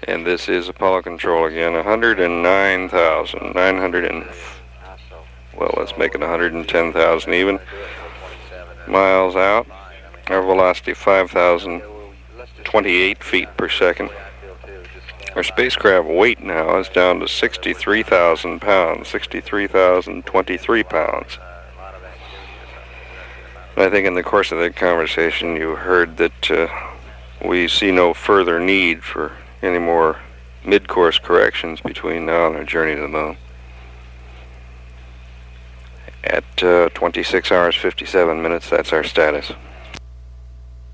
And this is Apollo Control again. 109,900 and... well, let's make it 110,000 even. Miles out. Our velocity 5,028 feet per second. Our spacecraft weight now is down to 63,000 pounds, 63,023 pounds. I think in the course of that conversation you heard that we see no further need for any more mid-course corrections between now and our journey to the moon. At 26 hours 57 minutes, that's our status.